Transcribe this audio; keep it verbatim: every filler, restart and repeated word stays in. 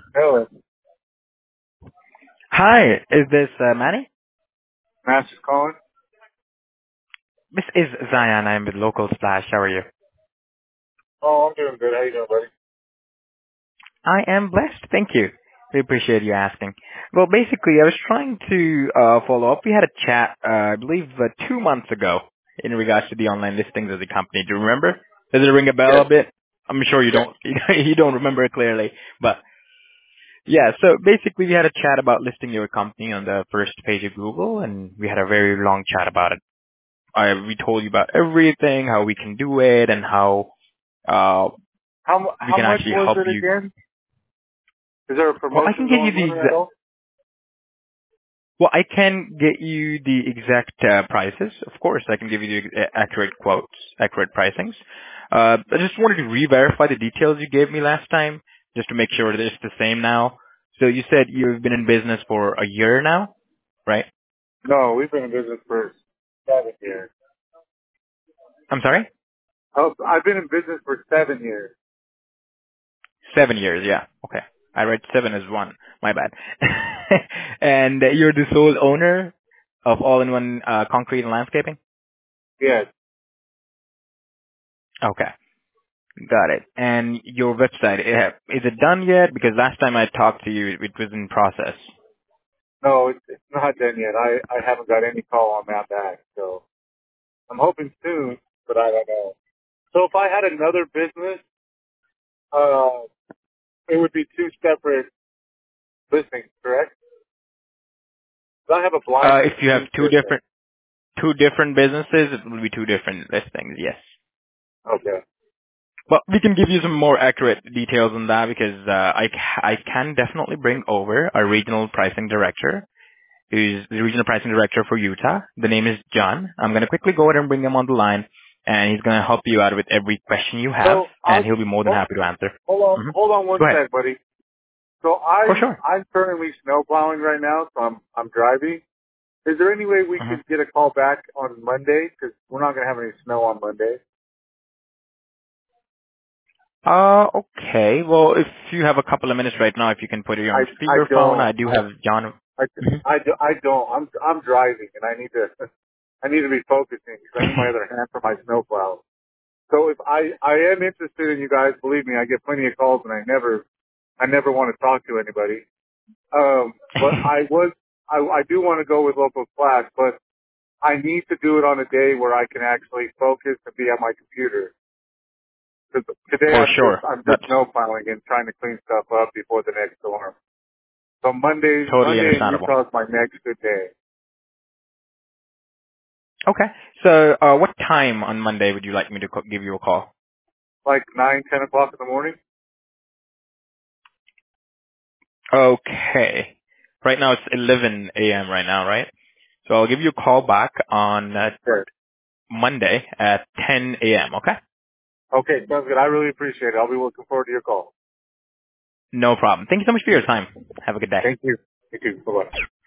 Hello. Hi, is this uh, Manny? Master's calling. This is Zion. I'm with Local Splash. How are you? Oh, I'm doing good. How you doing, buddy? I am blessed. Thank you. We appreciate you asking. Well, basically, I was trying to uh, follow up. We had a chat, uh, I believe, uh, two months ago in regards to the online listings of the company. Do you remember? Does it ring a bell Yes. a bit? I'm sure you Yes. don't. You don't remember it clearly, but yeah. So basically, we had a chat about listing your company on the first page of Google, and we had a very long chat about it. I, we told you about everything, how we can do it, and how uh, How mu- we how can much actually was help it you. again? Is there a Well, I can promotion get you going the on at exa- all? well, I can get you the exact uh, prices. Of course, I can give you the ex- accurate quotes, accurate pricings. Uh, I just wanted to re-verify the details you gave me last time, just to make sure that it's the same now. So you said you've been in business for a year now, right? No, we've been in business for seven years. I'm sorry? Oh, I've been in business for seven years. Seven years, yeah. Okay. I read seven as one. My bad. And you're the sole owner of All-in-One uh, Concrete and Landscaping? Yes. Okay. Got it. And your website, eh, is it done yet? Because last time I talked to you, it was in process. No, it's, it's not done yet. I I haven't got any call on that back. So I'm hoping soon, but I don't know. So if I had another business, uh, it would be two separate listings, correct? 'Cause I have a Uh, blinds if and you have paint two business. different, two different businesses, it will be two different listings, yes. Okay. But we can give you some more accurate details on that because uh, I, ca- I can definitely bring over a regional pricing director who's the regional pricing director for Utah. The name is John. I'm going to quickly go ahead and bring him on the line, and he's going to help you out with every question you have, So and I'll he'll be more than hold, happy to answer. hold on, hmm hold on one Go ahead. sec, buddy. So For I'm sure. I'm currently snow plowing right now, so I'm I'm driving. Is there any way we hmm could get a call back on Monday? Because we're not going to have any snow on Monday. Uh, okay. Well, if you have a couple of minutes right now, if you can put it I on I speakerphone, don't. I do I have John. I Mhm. I, do, I don't. I'm I'm driving, and I need to I need to be focusing because I need my other hand for my snow plow. So if I I am interested in you guys, believe me, I get plenty of calls, and I never I never want to talk to anybody. Um, but I was I I do want to go with local class, but I need to do it on a day where I can actually focus and be at my computer. 'Cause today For I'm just sure. I'm just That's snow plowing and trying to clean stuff up before the next storm. So Monday totally Monday in understandable. Utah is my next good day. Okay. So, uh, what time on Monday would you like me to co- give you a call? Like nine, ten o'clock in the morning. Okay. Right now it's eleven a.m. right now, right? So I'll give you a call back on uh, Sure. Monday at ten a.m., okay? Okay, sounds good. I really appreciate it. I'll be looking forward to your call. No problem. Thank you so much for your time. Have a good day. Thank you. You too. Bye bye.